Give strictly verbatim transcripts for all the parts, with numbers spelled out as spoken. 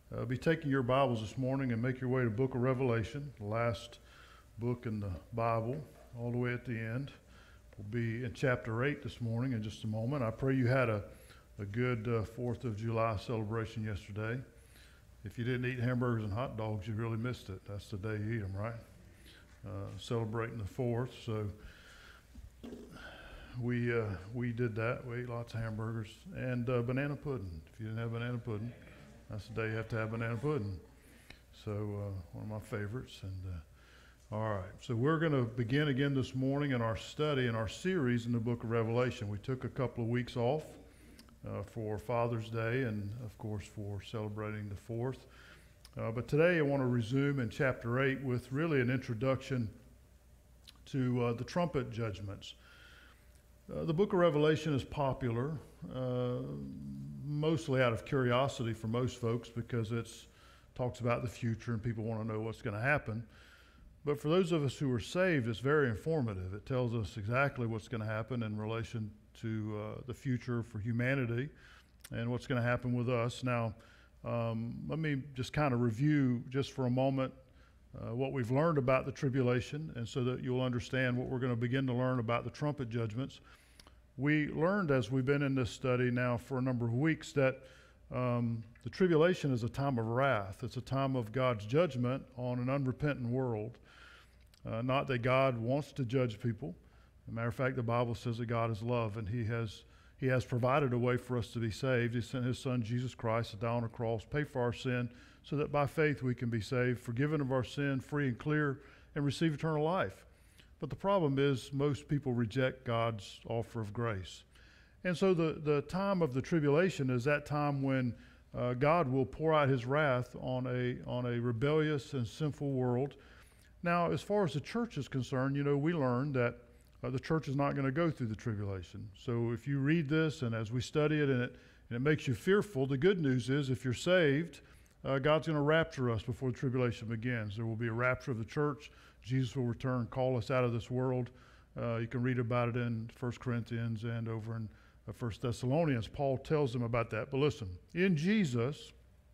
Uh, be taking your Bibles this morning and make your way to the book of Revelation, the last book in the Bible, all the way at the end. We'll be in chapter eight this morning in just a moment. I pray you had a, a good uh, fourth of July celebration yesterday. If you didn't eat hamburgers and hot dogs, you really missed it. That's the day you eat them, right? Uh, celebrating the fourth, so we uh, we did that. We ate lots of hamburgers and uh, banana pudding. If you didn't have banana pudding, that's the day you have to have banana pudding. So uh, one of my favorites. And uh, all right, so we're going to begin again this morning in our study in our series in the book of Revelation. We took a couple of weeks off uh, for Father's Day and, of course, for celebrating the fourth. Uh, but today I want to resume in chapter eight with really an introduction to uh, the trumpet judgments. Uh, the book of Revelation is popular, uh, mostly out of curiosity for most folks because it talks about the future and people want to know what's going to happen. But for those of us who are saved, it's very informative. It tells us exactly what's going to happen in relation to uh, the future for humanity and what's going to happen with us. Now, um, let me just kind of review just for a moment uh, what we've learned about the tribulation, and so that you'll understand what we're going to begin to learn about the trumpet judgments. We learned as we've been in this study now for a number of weeks that um, the tribulation is a time of wrath. It's a time of God's judgment on an unrepentant world. Uh, not that God wants to judge people. As a matter of fact, the Bible says that God is love, and He has He has provided a way for us to be saved. He sent His Son, Jesus Christ, to die on a cross, pay for our sin, so that by faith we can be saved, forgiven of our sin, free and clear, and receive eternal life. But the problem is most people reject God's offer of grace. And so the, the time of the tribulation is that time when uh, God will pour out His wrath on a, on a rebellious and sinful world. Now, as far as the church is concerned, you know, we learned that uh, the church is not going to go through the tribulation. So if you read this and as we study it and it, and it makes you fearful, the good news is if you're saved, uh, God's going to rapture us before the tribulation begins. There will be a rapture of the church. Jesus will return, call us out of this world. Uh, you can read about it in First Corinthians and over in uh, First Thessalonians. Paul tells them about that. But listen, in Jesus,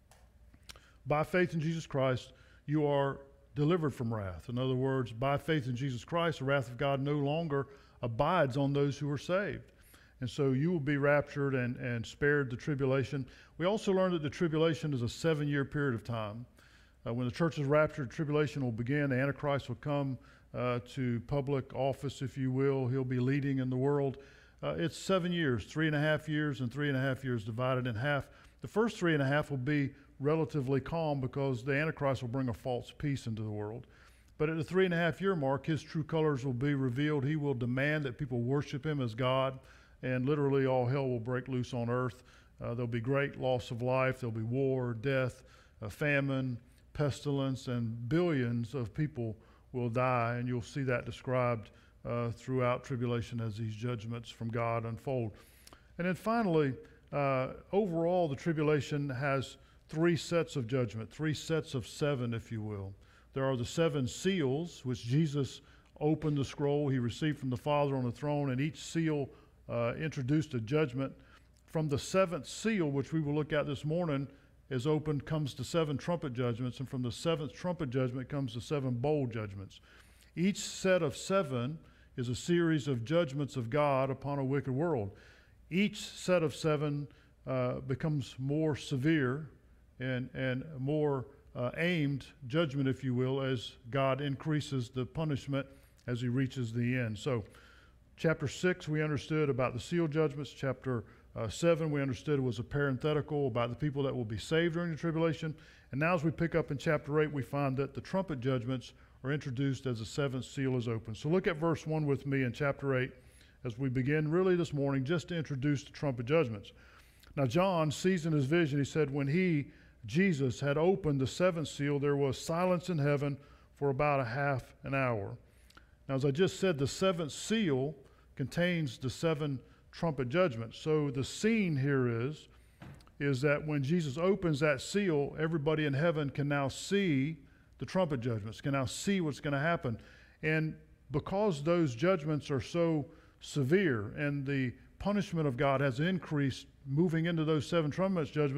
by faith in Jesus Christ, you are delivered from wrath. In other words, by faith in Jesus Christ, the wrath of God no longer abides on those who are saved. And so you will be raptured and, and spared the tribulation. We also learned that the tribulation is a seven-year period of time. Uh, when the church is raptured, tribulation will begin. The Antichrist will come uh, to public office, if you will. He'll be leading in the world. Uh, it's seven years, three and a half years and three and a half years divided in half. The first three and a half will be relatively calm because the Antichrist will bring a false peace into the world. But at the three and a half year mark, his true colors will be revealed. He will demand that people worship him as God, and literally all hell will break loose on earth. Uh, there'll be great loss of life. There'll be war, death, uh, famine, pestilence, and billions of people will die, and you'll see that described uh, throughout tribulation as these judgments from God unfold. And then finally, uh, overall, the tribulation has three sets of judgment, three sets of seven, if you will. There are the seven seals, which Jesus opened the scroll he received from the Father on the throne, and each seal uh, introduced a judgment. From the seventh seal, which we will look at this morning, is opened, comes the seven trumpet judgments, and from the seventh trumpet judgment comes the seven bowl judgments. Each set of seven is a series of judgments of God upon a wicked world. Each set of seven uh, becomes more severe and, and more uh, aimed judgment, if you will, as God increases the punishment as he reaches the end. So chapter six, we understood about the seal judgments. Chapter uh, seven, we understood was a parenthetical about the people that will be saved during the tribulation. And now as we pick up in chapter eight, we find that the trumpet judgments are introduced as the seventh seal is opened. So look at verse one with me in chapter eight as we begin really this morning just to introduce the trumpet judgments. Now John sees in his vision, he said, when he, Jesus, had opened the seventh seal, there was silence in heaven for about a half an hour. Now, as I just said, the seventh seal contains the seven trumpet judgments. So the scene here is, is that when Jesus opens that seal, everybody in heaven can now see the trumpet judgments, can now see what's going to happen. And because those judgments are so severe and the punishment of God has increased moving into those seven trumpet judgments,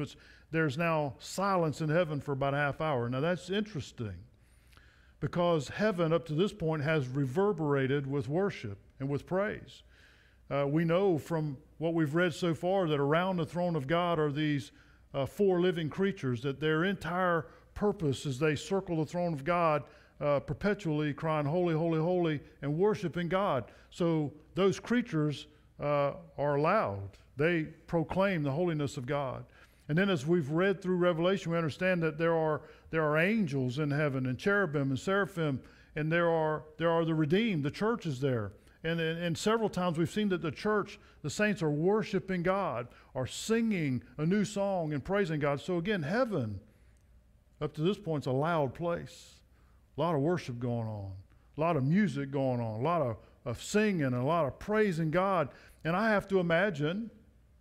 there's now silence in heaven for about a half hour. Now that's interesting because heaven up to this point has reverberated with worship and with praise. Uh, we know from what we've read so far that around the throne of God are these uh, four living creatures, that their entire purpose as they circle the throne of God uh, perpetually crying, holy, holy, holy, and worshiping God. So those creatures uh, are loud. They proclaim the holiness of God. And then as we've read through Revelation, we understand that there are there are angels in heaven and cherubim and seraphim, and there are there are the redeemed, the church is there. And, and, and several times we've seen that the church, the saints are worshiping God, are singing a new song and praising God. So again, heaven, up to this point, is a loud place. A lot of worship going on, a lot of music going on, a lot of, of singing, and a lot of praising God. And I have to imagine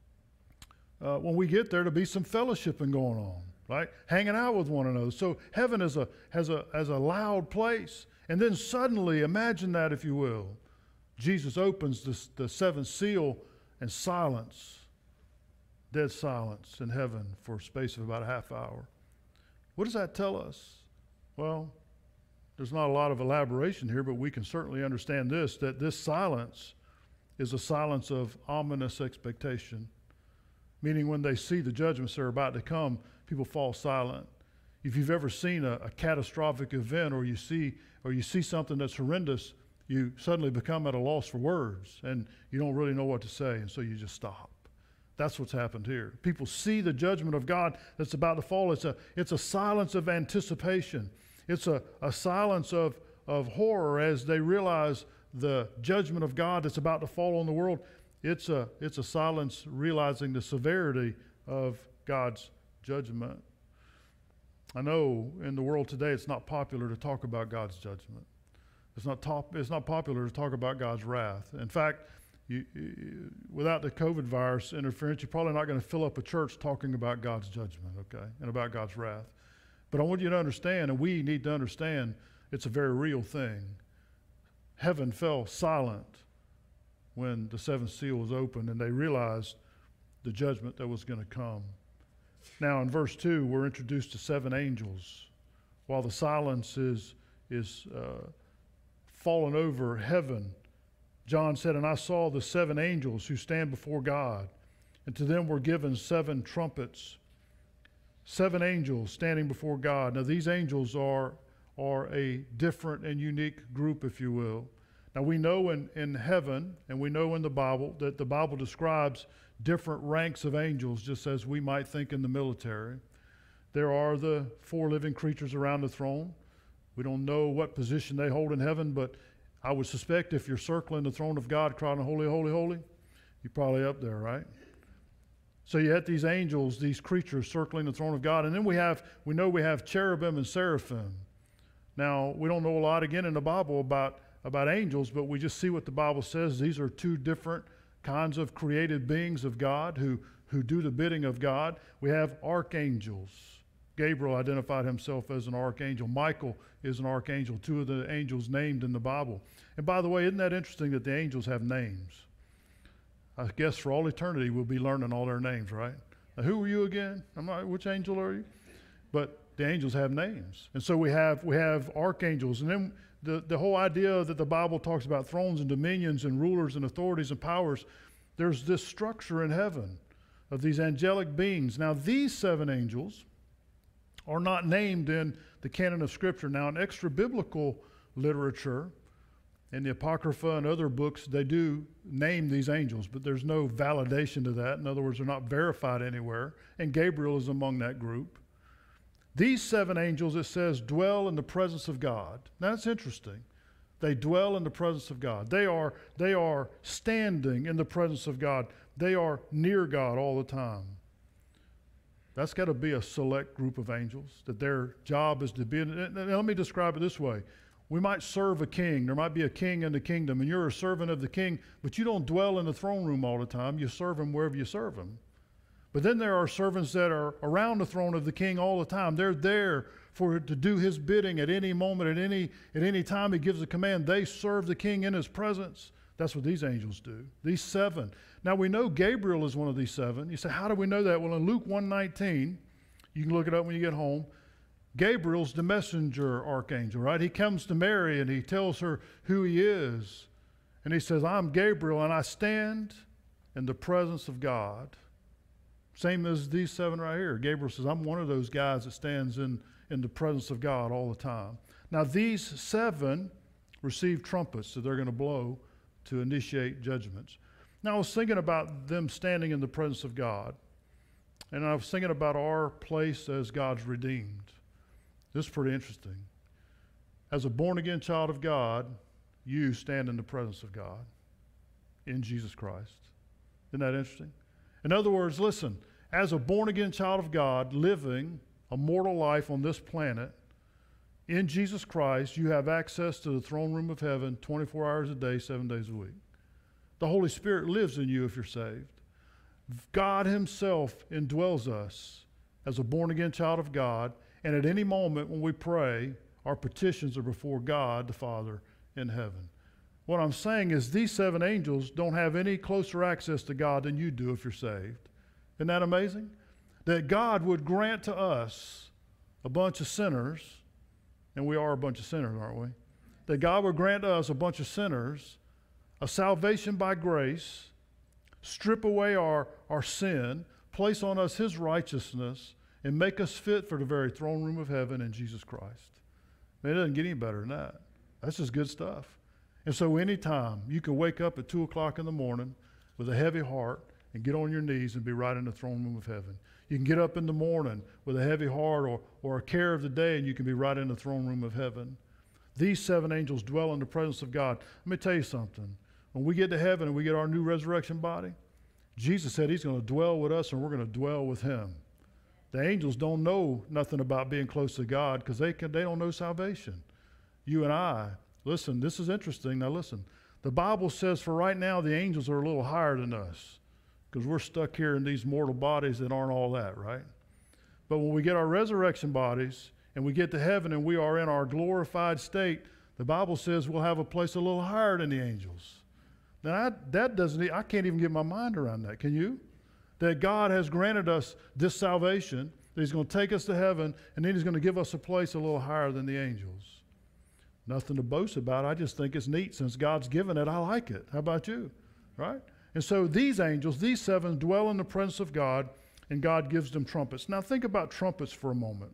uh, when we get there to be some fellowshipping going on, right? Hanging out with one another. So heaven is a, has a, has a loud place. And then suddenly, imagine that if you will, Jesus opens this, the seventh seal and silence, dead silence in heaven for a space of about a half hour. What does that tell us? Well, there's not a lot of elaboration here, but we can certainly understand this, that this silence is a silence of ominous expectation, meaning when they see the judgments that are about to come, people fall silent. If you've ever seen a, a catastrophic event or you see or you see something that's horrendous, you suddenly become at a loss for words and you don't really know what to say, and so you just stop. That's what's happened here. People see the judgment of God that's about to fall. It's a, it's a silence of anticipation. It's a, a silence of, of horror as they realize the judgment of God that's about to fall on the world. It's a, it's a silence realizing the severity of God's judgment. I know in the world today it's not popular to talk about God's judgment. It's not top, it's not popular to talk about God's wrath. In fact, you, you, without the COVID virus interference, you're probably not going to fill up a church talking about God's judgment, okay, and about God's wrath. But I want you to understand, and we need to understand, it's a very real thing. Heaven fell silent when the seventh seal was opened, and they realized the judgment that was going to come. Now, in verse two, we're introduced to seven angels. While the silence is is uh, fallen over heaven, John said, "And I saw the seven angels who stand before God, and to them were given seven trumpets." Seven angels standing before God. Now, these angels are, are a different and unique group, if you will. Now, we know in, in heaven, and we know in the Bible, that the Bible describes different ranks of angels, just as we might think in the military. There are the four living creatures around the throne. We don't know what position they hold in heaven, but I would suspect if you're circling the throne of God, crying, holy, holy, holy, you're probably up there, right? So you had these angels, these creatures circling the throne of God. And then we have, we know we have cherubim and seraphim. Now, we don't know a lot, again, in the Bible about, about angels, but we just see what the Bible says. These are two different kinds of created beings of God who, who do the bidding of God. We have archangels. Gabriel identified himself as an archangel. Michael is an archangel, two of the angels named in the Bible. And by the way, isn't that interesting that the angels have names? I guess for all eternity we'll be learning all their names, right? Now, who are you again? I'm not, which angel are you? But the angels have names. And so we have we have archangels. And then the, the whole idea that the Bible talks about thrones and dominions and rulers and authorities and powers, there's this structure in heaven of these angelic beings. Now, these seven angels are not named in the canon of Scripture. Now, in extra-biblical literature, in the Apocrypha and other books, they do name these angels, but there's no validation to that. In other words, they're not verified anywhere, and Gabriel is among that group. These seven angels, it says, dwell in the presence of God. Now, that's interesting. They dwell in the presence of God. They are, they are standing in the presence of God. They are near God all the time. That's got to be a select group of angels, that their job is to be. And let me describe it this way. We might serve a king. There might be a king in the kingdom, and you're a servant of the king, but you don't dwell in the throne room all the time. You serve him wherever you serve him. But then there are servants that are around the throne of the king all the time. They're there for to do his bidding at any moment, at any, at any time he gives a command. They serve the king in his presence. That's what these angels do, these seven. Now, we know Gabriel is one of these seven. You say, how do we know that? Well, in Luke one nineteen, You can look it up when you get home. Gabriel's the messenger archangel, right? He comes to Mary and he tells her who he is. And he says, I'm Gabriel and I stand in the presence of God. Same as these seven right here. Gabriel says, I'm one of those guys that stands in, in the presence of God all the time. Now these seven receive trumpets that they're going to blow to initiate judgments. Now I was thinking about them standing in the presence of God. And I was thinking about our place as God's redeemed. This is pretty interesting. As a born-again child of God, you stand in the presence of God in Jesus Christ. Isn't that interesting? In other words, listen, as a born-again child of God living a mortal life on this planet, in Jesus Christ, you have access to the throne room of heaven twenty-four hours a day, seven days a week. The Holy Spirit lives in you if you're saved. God himself indwells us as a born-again child of God, and at any moment when we pray, our petitions are before God the Father in heaven. What I'm saying is these seven angels don't have any closer access to God than you do if you're saved. Isn't that amazing? That God would grant to us, a bunch of sinners, and we are a bunch of sinners, aren't we? That God would grant us, a bunch of sinners, a salvation by grace, strip away our, our sin, place on us his righteousness, and make us fit for the very throne room of heaven in Jesus Christ. Man, it doesn't get any better than that. That's just good stuff. And so anytime you can wake up at two o'clock in the morning with a heavy heart and get on your knees and be right in the throne room of heaven. You can get up in the morning with a heavy heart or, or a care of the day, and you can be right in the throne room of heaven. These seven angels dwell in the presence of God. Let me tell you something. When we get to heaven and we get our new resurrection body, Jesus said he's going to dwell with us and we're going to dwell with him. The angels don't know nothing about being close to God because they, can, they don't know salvation. You and I, listen, this is interesting. Now listen, the Bible says for right now the angels are a little higher than us because we're stuck here in these mortal bodies that aren't all that, right? But when we get our resurrection bodies and we get to heaven and we are in our glorified state, the Bible says we'll have a place a little higher than the angels. Now I, that doesn't, I can't even get my mind around that. Can you? That God has granted us this salvation, that he's going to take us to heaven, and then he's going to give us a place a little higher than the angels. Nothing to boast about. I just think it's neat. Since God's given it, I like it. How about you? Right? And so these angels, these seven, dwell in the presence of God, and God gives them trumpets. Now think about trumpets for a moment.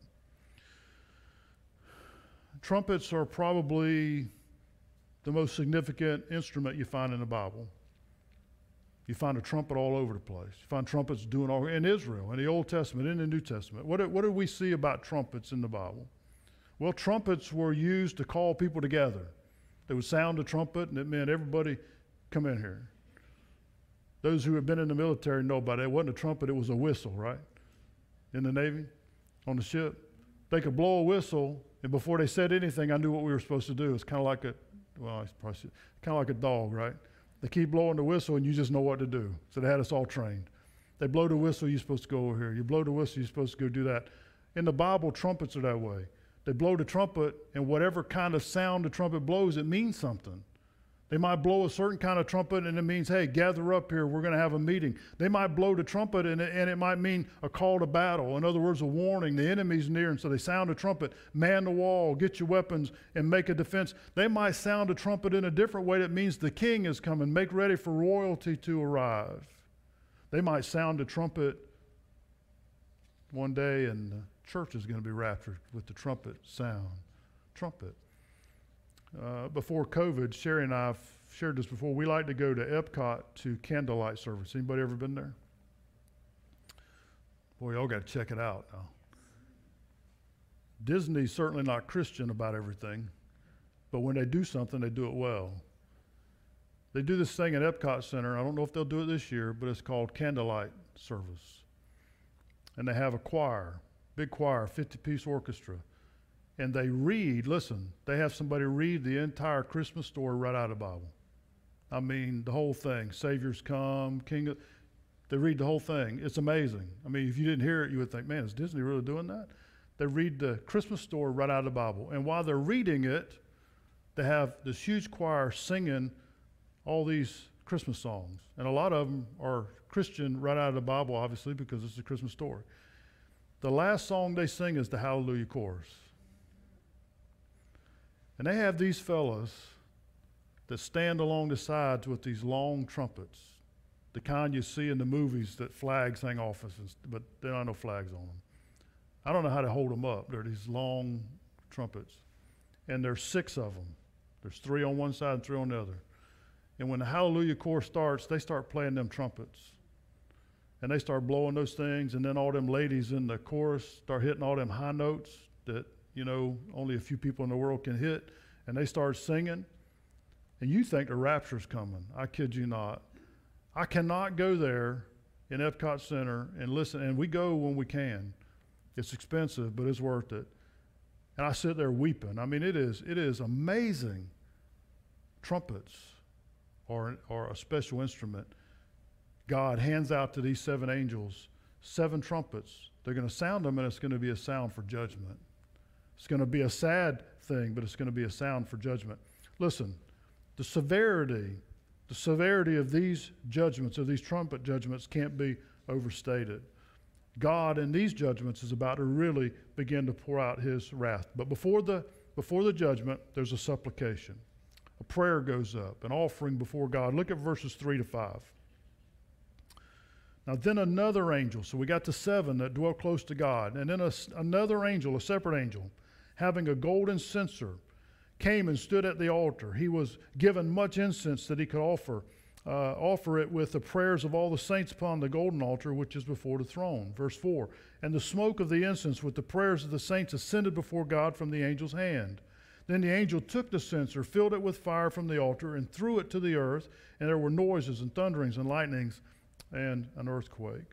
Trumpets are probably the most significant instrument you find in the Bible. You find a trumpet all over the place. You find trumpets doing all in Israel, in the Old Testament, in the New Testament. What, what do we see about trumpets in the Bible? Well, trumpets were used to call people together. They would sound a trumpet, and it meant everybody come in here. Those who have been in the military know about it. It wasn't a trumpet, it was a whistle, right? In the Navy, on the ship. They could blow a whistle, and before they said anything, I knew what we were supposed to do. It's kind of like a, well, it's probably kind of like a dog, right? They keep blowing the whistle, and you just know what to do. So they had us all trained. They blow the whistle, you're supposed to go over here. You blow the whistle, you're supposed to go do that. In the Bible, trumpets are that way. They blow the trumpet, and whatever kind of sound the trumpet blows, it means something. They might blow a certain kind of trumpet, and it means, hey, gather up here, we're going to have a meeting. They might blow the trumpet, and it, and it might mean a call to battle. In other words, a warning, the enemy's near, and so they sound a trumpet, man the wall, get your weapons, and make a defense. They might sound a trumpet in a different way that means the king is coming, make ready for royalty to arrive. They might sound a trumpet one day, and the church is going to be raptured with the trumpet sound. Trumpet. Uh, before COVID, Sherry and I have shared this before. We like to go to Epcot to candlelight service. Anybody ever been there? Boy, y'all got to check it out now. Disney's certainly not Christian about everything, but when they do something, they do it well. They do this thing at Epcot Center. I don't know if they'll do it this year, but it's called candlelight service. And they have a choir, big choir, fifty-piece orchestra. And they read, listen, they have somebody read the entire Christmas story right out of the Bible. I mean, the whole thing. Savior's come, King of, they read the whole thing. It's amazing. I mean, if you didn't hear it, you would think, man, is Disney really doing that? They read the Christmas story right out of the Bible. And while they're reading it, they have this huge choir singing all these Christmas songs. And a lot of them are Christian right out of the Bible, obviously, because it's a Christmas story. the last song they sing is the Hallelujah Chorus. And they have these fellas that stand along the sides with these long trumpets, the kind you see in the movies that flags hang off of, but there are no flags on them. I don't know how to hold them up. They're these long trumpets. And there's six of them. There's three on one side and three on the other. And when the Hallelujah Chorus starts, they start playing them trumpets. And they start blowing those things, and then all them ladies in the chorus start hitting all them high notes that, you know, only a few people in the world can hit. And they start singing. And you think the rapture's coming. I kid you not. I cannot go there in Epcot Center and listen. And we go when we can. It's expensive, but it's worth it. And I sit there weeping. I mean, it is it is amazing. Trumpets or, or a special instrument. God hands out to these seven angels seven trumpets. They're going to sound them, and it's going to be a sound for judgment. It's going to be a sad thing, but it's going to be a sound for judgment. Listen, the severity, the severity of these judgments, of these trumpet judgments, can't be overstated. God in these judgments is about to really begin to pour out his wrath. But before the, before the judgment, there's a supplication. A prayer goes up, an offering before God. Look at verses three to five. Now then another angel, so we got the seven that dwell close to God, and then a, another angel, a separate angel, having a golden censer, came and stood at the altar. He was given much incense that he could offer, uh, offer it with the prayers of all the saints upon the golden altar, which is before the throne. Verse four, and the smoke of the incense with the prayers of the saints ascended before God from the angel's hand. Then the angel took the censer, filled it with fire from the altar, and threw it to the earth, and there were noises and thunderings and lightnings and an earthquake.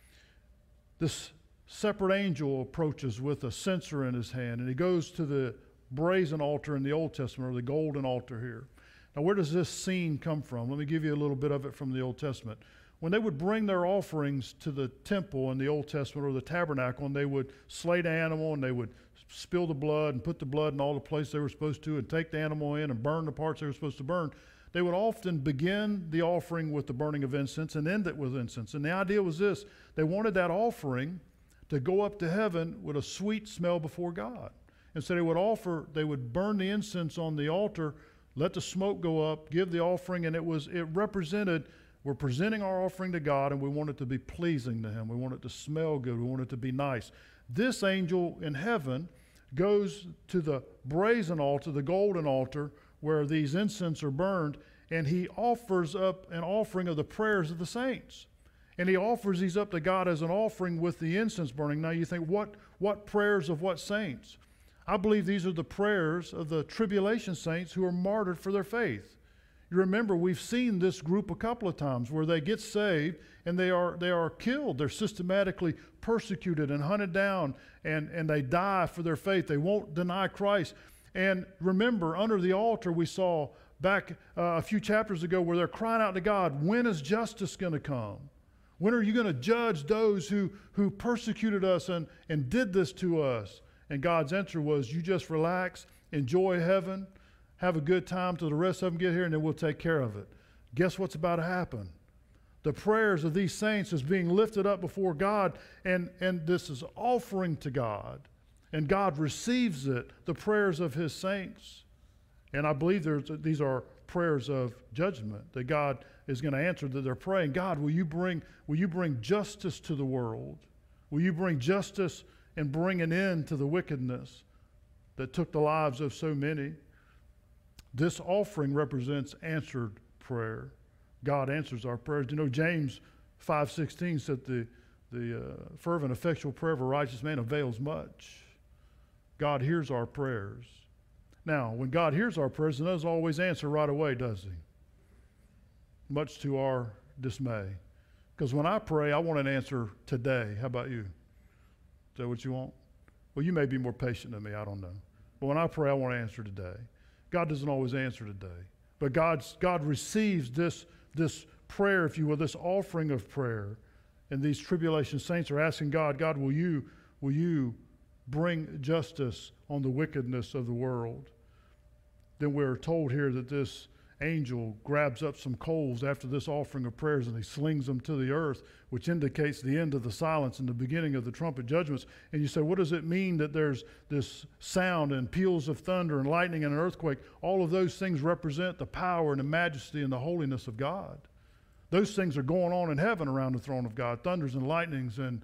This separate angel approaches with a censer in his hand, and he goes to the brazen altar in the Old Testament, or the golden altar here. Now, where does this scene come from? Let me give you a little bit of it from the Old Testament. When they would bring their offerings to the temple in the Old Testament, or the tabernacle, and they would slay the animal, and they would spill the blood and put the blood in all the places they were supposed to, and take the animal in and burn the parts they were supposed to burn, they would often begin the offering with the burning of incense and end it with incense. And the idea was this: they wanted that offering to go up to heaven with a sweet smell before God. And so they would offer, they would burn the incense on the altar, let the smoke go up, give the offering, and it was, it represented, we're presenting our offering to God, and we want it to be pleasing to him. We want it to smell good. We want it to be nice. This angel in heaven goes to the brazen altar, the golden altar, where these incense are burned, and he offers up an offering of the prayers of the saints. And he offers these up to God as an offering with the incense burning. Now you think, what, what prayers of what saints? I believe these are the prayers of the tribulation saints who are martyred for their faith. You remember, we've seen this group a couple of times where they get saved and they are, they are killed. They're systematically persecuted and hunted down, and, and they die for their faith. They won't deny Christ. And remember, under the altar we saw back uh, a few chapters ago where they're crying out to God, when is justice going to come? When are you going to judge those who, who persecuted us and, and did this to us? And God's answer was, you just relax, enjoy heaven, have a good time till the rest of them get here, and then we'll take care of it. Guess what's about to happen? The prayers of these saints is being lifted up before God, and, and this is offering to God. And God receives it, the prayers of his saints. And I believe there's, these are prayers of judgment that God is going to answer, that they're praying, God, will you bring, will you bring justice to the world? Will you bring justice and bring an end to the wickedness that took the lives of so many? This offering represents answered prayer. God answers our prayers. You know, James five sixteen said the, the uh, fervent, effectual prayer of a righteous man avails much. God hears our prayers. Now, when God hears our prayers, he doesn't always answer right away, does he? Much to our dismay. Because when I pray, I want an answer today. How about you? Is that what you want? Well, you may be more patient than me. I don't know. But when I pray, I want an answer today. God doesn't always answer today. But God's, God receives this, this prayer, if you will, this offering of prayer. And these tribulation saints are asking God, God, will you, will you bring justice on the wickedness of the world? Then we're told here that this angel grabs up some coals after this offering of prayers and he slings them to the earth, which indicates the end of the silence and the beginning of the trumpet judgments. And you say, what does it mean that there's this sound and peals of thunder and lightning and an earthquake? All of those things represent the power and the majesty and the holiness of God. Those things are going on in heaven around the throne of God, thunders and lightnings and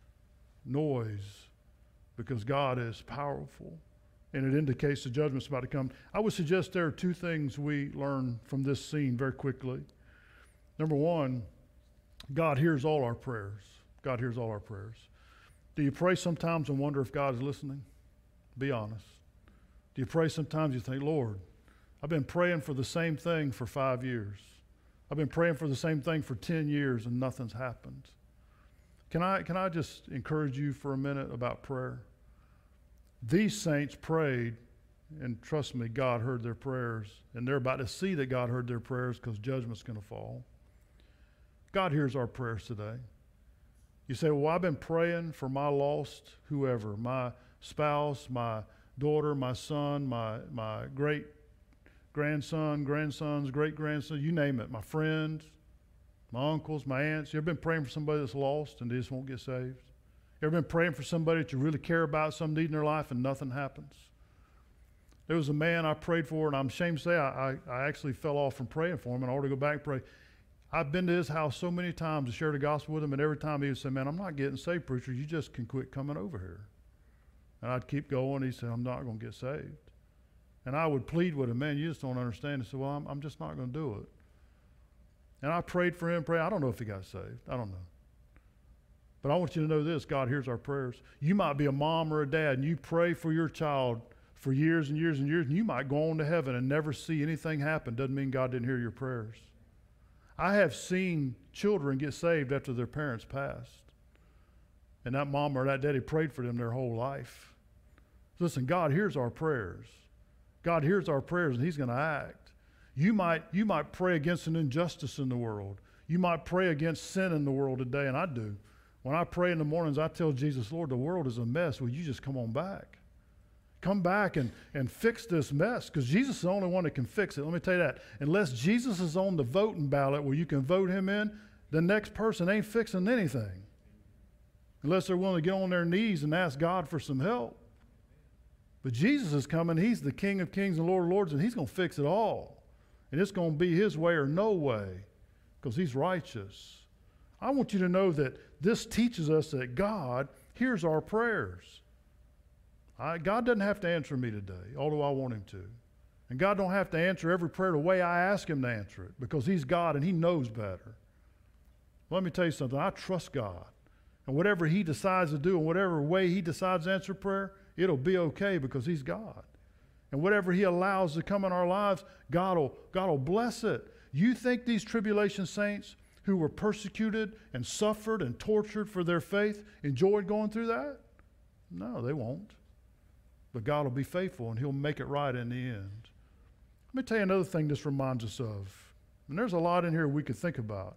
noise, because God is powerful. And it indicates the judgment's about to come. I would suggest there are two things we learn from this scene very quickly. Number one, God hears all our prayers. God hears all our prayers. Do you pray sometimes and wonder if God is listening? Be honest. Do you pray sometimes you think, Lord, I've been praying for the same thing for five years. I've been praying for the same thing for ten years and nothing's happened. Can I, can I just encourage you for a minute about prayer? These saints prayed, and trust me, God heard their prayers, and they're about to see that God heard their prayers because judgment's going to fall. God hears our prayers today. You say, well, I've been praying for my lost whoever, my spouse, my daughter, my son, my, my great grandson, grandsons, great grandson, you name it, my friends, my uncles, my aunts. You ever been praying for somebody that's lost and they just won't get saved? You ever been praying for somebody that you really care about, some need in their life, and nothing happens? There was a man I prayed for, and I'm ashamed to say I, I, I actually fell off from praying for him, and I ought to go back and pray. I've been to his house so many times to share the gospel with him, and every time he would say, man, I'm not getting saved, preacher. You just can quit coming over here. And I'd keep going. He said, I'm not going to get saved. And I would plead with him, man, you just don't understand. He said, well, I'm, I'm just not going to do it. And I prayed for him, pray. I don't know if he got saved. I don't know. But I want you to know this, God hears our prayers. You might be a mom or a dad, and you pray for your child for years and years and years, and you might go on to heaven and never see anything happen. Doesn't mean God didn't hear your prayers. I have seen children get saved after their parents passed, and that mom or that daddy prayed for them their whole life. Listen, God hears our prayers. God hears our prayers, and he's going to act. You might, you might pray against an injustice in the world. You might pray against sin in the world today, and I do. When I pray in the mornings, I tell Jesus, Lord, the world is a mess. Will you just come on back? Come back and, and fix this mess, because Jesus is the only one that can fix it. Let me tell you that. Unless Jesus is on the voting ballot where you can vote him in, the next person ain't fixing anything. Unless they're willing to get on their knees and ask God for some help. But Jesus is coming. He's the King of kings and Lord of lords, and he's going to fix it all. And it's going to be his way or no way, because he's righteous. I want you to know that this teaches us that God hears our prayers. I, God doesn't have to answer me today, although I want him to. And God don't have to answer every prayer the way I ask him to answer it, because he's God and he knows better. Let me tell you something. I trust God. And whatever he decides to do and whatever way he decides to answer prayer, it'll be okay, because he's God. And whatever he allows to come in our lives, God will, God will bless it. You think these tribulation saints who were persecuted and suffered and tortured for their faith enjoyed going through that? No, they won't. But God will be faithful, and he'll make it right in the end. Let me tell you another thing this reminds us of. And there's a lot in here we could think about.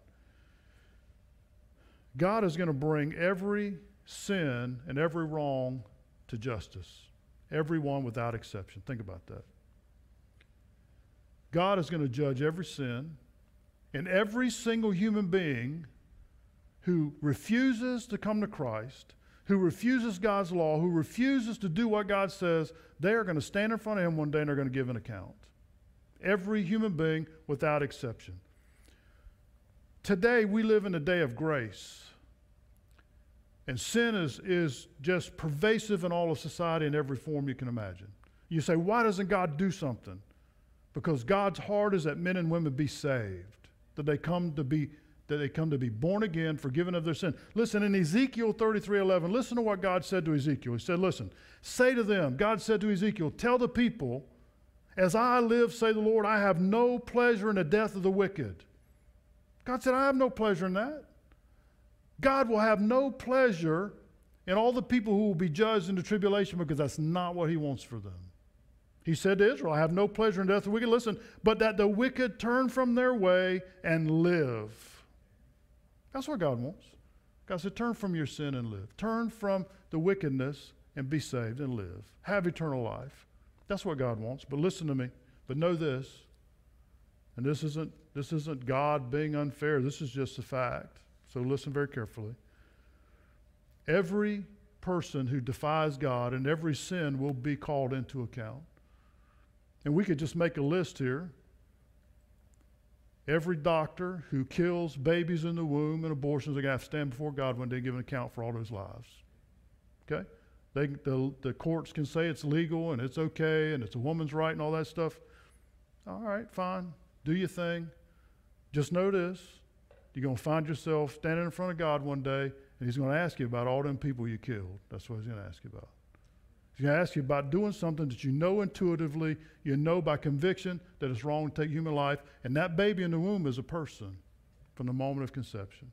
God is going to bring every sin and every wrong to justice. Everyone without exception. Think about that. God is going to judge every sin, and every single human being who refuses to come to Christ, who refuses God's law, who refuses to do what God says, they are going to stand in front of him one day and they're going to give an account. Every human being without exception. Today we live in a day of grace. And sin is, is just pervasive in all of society in every form you can imagine. You say, why doesn't God do something? Because God's heart is that men and women be saved, that they come to be that they come to be born again, forgiven of their sin. Listen, in Ezekiel thirty-three eleven, listen to what God said to Ezekiel. He said, listen, say to them, God said to Ezekiel, tell the people, as I live, say the Lord, I have no pleasure in the death of the wicked. God said, I have no pleasure in that. God will have no pleasure in all the people who will be judged in the tribulation, because that's not what he wants for them. He said to Israel, I have no pleasure in death of the wicked. Listen, but that the wicked turn from their way and live. That's what God wants. God said, turn from your sin and live. Turn from the wickedness and be saved and live. Have eternal life. That's what God wants. But listen to me. But know this. And this isn't, this isn't God being unfair. This is just a fact. So listen very carefully. Every person who defies God and every sin will be called into account. And we could just make a list here. Every doctor who kills babies in the womb and abortions are going to have to stand before God one day and give an account for all those lives. Okay? They, the, the courts can say it's legal and it's okay and it's a woman's right and all that stuff. All right, fine. Do your thing. Just know this. You're going to find yourself standing in front of God one day, and he's going to ask you about all them people you killed. That's what he's going to ask you about. He's going to ask you about doing something that you know intuitively, you know by conviction that it's wrong to take human life, and that baby in the womb is a person from the moment of conception.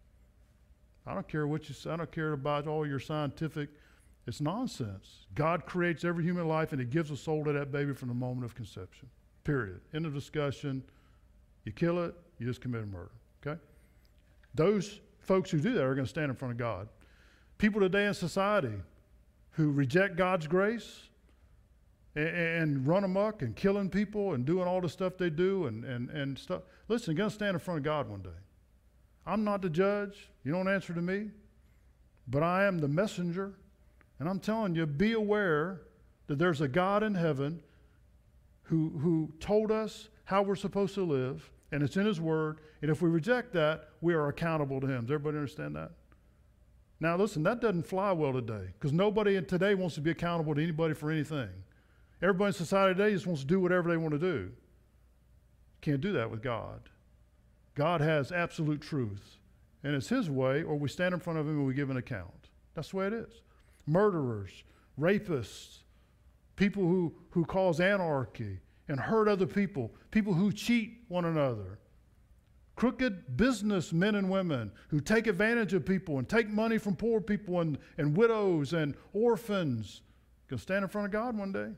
I don't care what you say. I don't care about all your scientific. It's nonsense. God creates every human life, and he gives a soul to that baby from the moment of conception. Period. End of discussion. You kill it, you just committed murder. Okay? Those folks who do that are going to stand in front of God. People today in society who reject God's grace and, and run amok and killing people and doing all the stuff they do and, and, and stuff. Listen, you're going to stand in front of God one day. I'm not the judge. You don't answer to me. But I am the messenger. And I'm telling you, be aware that there's a God in heaven who, who told us how we're supposed to live, and it's in his word. And if we reject that, we are accountable to him. Does everybody understand that? Now, listen, that doesn't fly well today because nobody today wants to be accountable to anybody for anything. Everybody in society today just wants to do whatever they want to do. Can't do that with God. God has absolute truth, and it's his way, or we stand in front of him and we give an account. That's the way it is. Murderers, rapists, people who, who cause anarchy and hurt other people, people who cheat one another, crooked businessmen and women who take advantage of people and take money from poor people and, and widows and orphans, going to stand in front of God one day.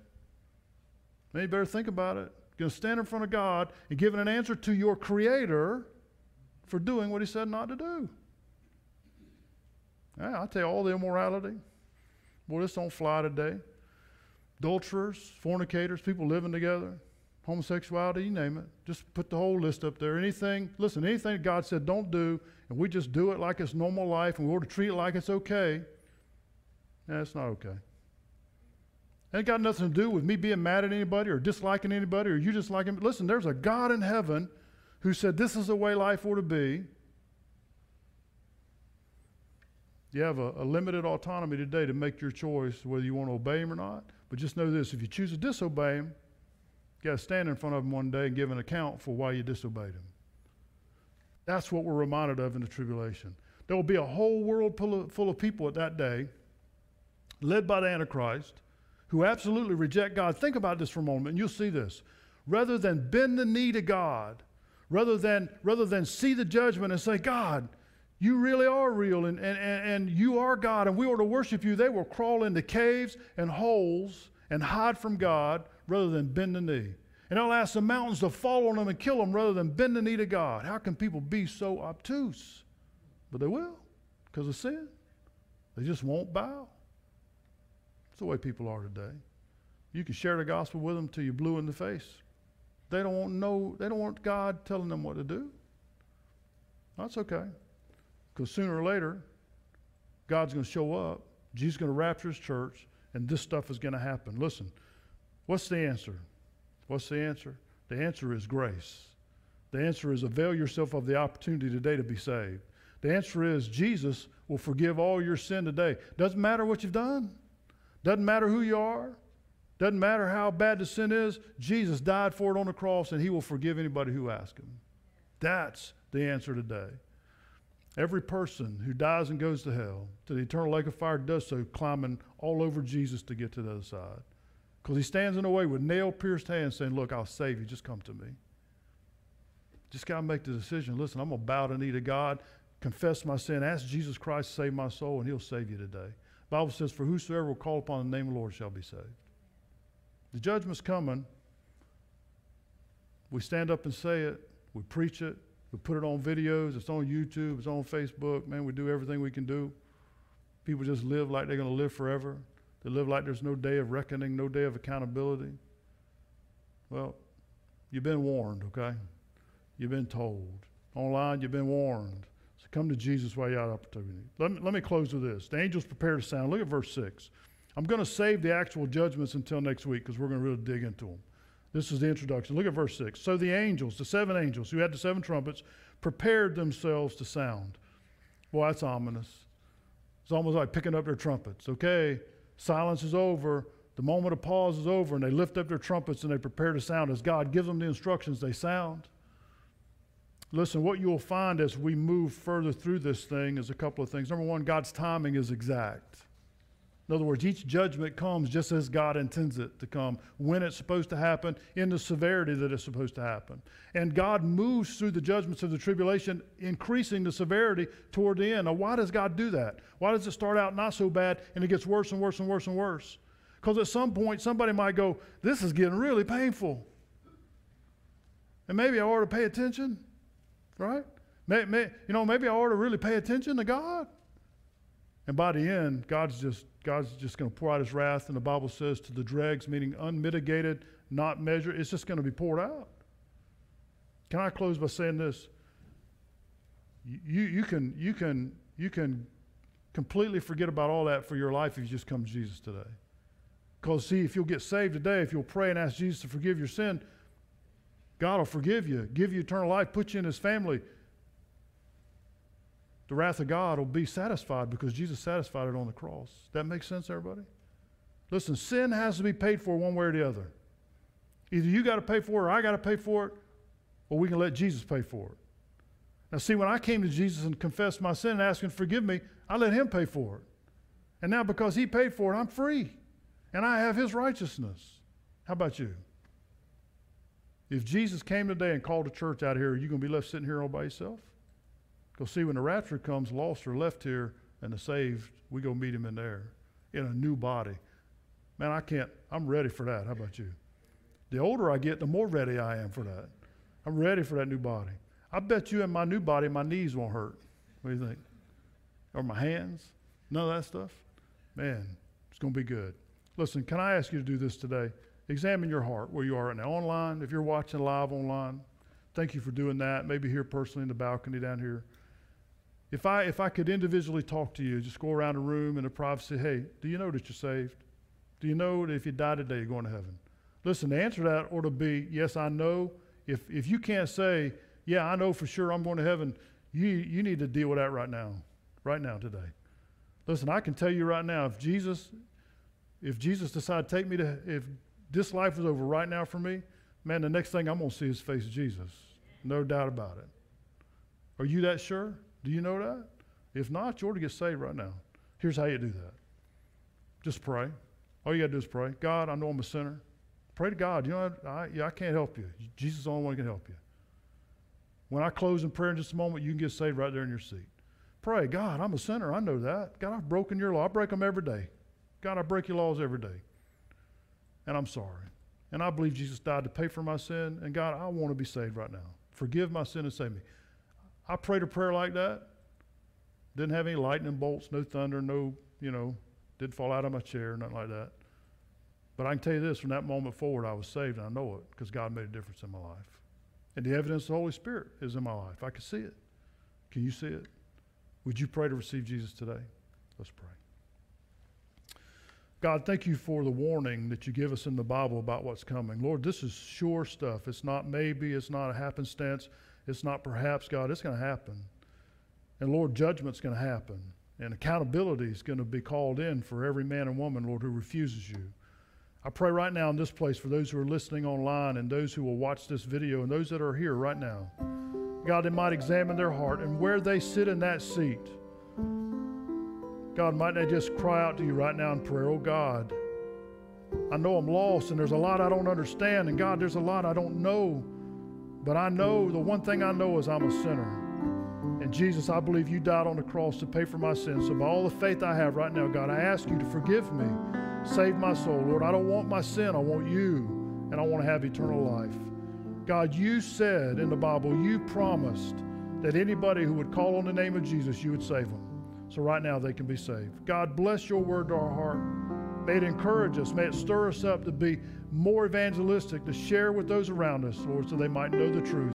Now you better think about it. Going to stand in front of God and give an answer to your Creator for doing what he said not to do. Yeah, I'll tell you all the immorality. Boy, this don't fly today. Adulterers, fornicators, people living together, homosexuality, you name it. Just put the whole list up there. Anything, listen, anything God said don't do, and we just do it like it's normal life, and we ought to treat it like it's okay, yeah, it's not okay. It ain't got nothing to do with me being mad at anybody or disliking anybody or you disliking. Listen, there's a God in heaven who said this is the way life ought to be. You have a, a limited autonomy today to make your choice whether you want to obey him or not. But just know this, if you choose to disobey him, you got to stand in front of him one day and give an account for why you disobeyed him. That's what we're reminded of in the tribulation. There will be a whole world full of, full of people at that day, led by the Antichrist, who absolutely reject God. Think about this for a moment, and you'll see this. Rather than bend the knee to God, rather than, rather than see the judgment and say, God, you really are real, and, and, and you are God, and we ought to worship you, they will crawl into caves and holes and hide from God rather than bend the knee. And they'll ask the mountains to fall on them and kill them rather than bend the knee to God. How can people be so obtuse? But they will, because of sin. They just won't bow. That's the way people are today. You can share the gospel with them till you're blue in the face. They don't want no, they don't want God telling them what to do. That's okay. Because sooner or later, God's going to show up, Jesus is going to rapture his church, and this stuff is going to happen. Listen, what's the answer? What's the answer? The answer is grace. The answer is avail yourself of the opportunity today to be saved. The answer is Jesus will forgive all your sin today. Doesn't matter what you've done. Doesn't matter who you are. Doesn't matter how bad the sin is. Jesus died for it on the cross, and he will forgive anybody who asks him. That's the answer today. Every person who dies and goes to hell, to the eternal lake of fire, does so climbing all over Jesus to get to the other side. Because he stands in the way with nail-pierced hands saying, look, I'll save you. Just come to me. Just got to make the decision. Listen, I'm going to bow the knee to God, confess my sin, ask Jesus Christ to save my soul, and he'll save you today. The Bible says, for whosoever will call upon the name of the Lord shall be saved. The judgment's coming. We stand up and say it. We preach it. We put it on videos. It's on YouTube. It's on Facebook. Man, we do everything we can do. People just live like they're going to live forever. They live like there's no day of reckoning, no day of accountability. Well, you've been warned, okay? you've been told. Online, you've been warned. So come to Jesus while you have opportunity. Let me, let me close with this. The angels prepare to sound. Look at verse six. I'm going to save the actual judgments until next week because we're going to really dig into them. This is the introduction. Look at verse six. So the angels, the seven angels who had the seven trumpets, prepared themselves to sound. Boy, that's ominous. It's almost like picking up their trumpets. Okay, silence is over. The moment of pause is over, and they lift up their trumpets and they prepare to sound. As God gives them the instructions, they sound. Listen, what you'll find as we move further through this thing is a couple of things. Number one, God's timing is exact. In other words, each judgment comes just as God intends it to come, when it's supposed to happen, in the severity that it's supposed to happen. And God moves through the judgments of the tribulation, increasing the severity toward the end. Now, why does God do that? Why does it start out not so bad and it gets worse and worse and worse and worse? Because at some point, somebody might go, this is getting really painful. And maybe I ought to pay attention, right? May, may, you know, maybe I ought to really pay attention to God. And by the end, God's just God's just going to pour out his wrath, and the Bible says to the dregs, meaning unmitigated, not measured. It's just going to be poured out. Can I close by saying this? You, you, can, you, can, you can completely forget about all that for your life if you just come to Jesus today. Because, see, if you'll get saved today, if you'll pray and ask Jesus to forgive your sin, God will forgive you, give you eternal life, put you in his family. The wrath of God will be satisfied because Jesus satisfied it on the cross. That makes sense, everybody? Listen, sin has to be paid for one way or the other. Either you got to pay for it or I got to pay for it, or we can let Jesus pay for it. Now, see, when I came to Jesus and confessed my sin and asked him to forgive me, I let him pay for it. And now because he paid for it, I'm free. And I have his righteousness. How about you? If Jesus came today and called a church out here, are you going to be left sitting here all by yourself? Because see, when the rapture comes, lost are left here, and the saved, we go meet him in there, in a new body. Man, I can't, I'm ready for that. How about you? The older I get, the more ready I am for that. I'm ready for that new body. I bet you in my new body, my knees won't hurt. What do you think? Or my hands? None of that stuff? Man, it's going to be good. Listen, can I ask you to do this today? Examine your heart where you are right now. Online, if you're watching live online, thank you for doing that. Maybe here personally in the balcony down here. If I, if I could individually talk to you, just go around the room in the privacy, hey, do you know that you're saved? Do you know that if you die today, you're going to heaven? Listen, the answer to that ought to be, yes, I know. If, if you can't say, yeah, I know for sure I'm going to heaven, you, you need to deal with that right now, right now today. Listen, I can tell you right now, if Jesus, if Jesus decided to take me to, if this life was over right now for me, man, the next thing I'm going to see is the face of Jesus. No doubt about it. Are you that sure? Do you know that? If not, you ought to get saved right now. Here's how you do that. Just pray. All you got to do is pray. God, I know I'm a sinner. Pray to God. You know, I, yeah, I can't help you. Jesus is the only one who can help you. When I close in prayer in just a moment, you can get saved right there in your seat. Pray, God, I'm a sinner. I know that. God, I've broken your law. I break them every day. God, I break your laws every day. And I'm sorry. And I believe Jesus died to pay for my sin. And God, I want to be saved right now. Forgive my sin and save me. I prayed a prayer like that. Didn't have any lightning bolts, no thunder, no, you know, didn't fall out of my chair, nothing like that. But I can tell you this, from that moment forward, I was saved, and I know it because God made a difference in my life. And the evidence of the Holy Spirit is in my life. I can see it. Can you see it? Would you pray to receive Jesus today? Let's pray. God, thank you for the warning that you give us in the Bible about what's coming. Lord, this is sure stuff. It's not maybe. It's not a happenstance. It's not perhaps, God. It's going to happen. And, Lord, judgment's going to happen. And accountability is going to be called in for every man and woman, Lord, who refuses you. I pray right now in this place for those who are listening online and those who will watch this video and those that are here right now. God, they might examine their heart and where they sit in that seat. God, might they just cry out to you right now in prayer, oh God, I know I'm lost and there's a lot I don't understand, and God, there's a lot I don't know, but I know, the one thing I know is I'm a sinner. And Jesus, I believe you died on the cross to pay for my sins. So by all the faith I have right now, God, I ask you to forgive me. Save my soul. Lord, I don't want my sin. I want you, and I want to have eternal life. God, you said in the Bible, you promised that anybody who would call on the name of Jesus, you would save them. So right now they can be saved. God, bless your word to our heart. May it encourage us. May it stir us up to be more evangelistic, to share with those around us, Lord, so they might know the truth.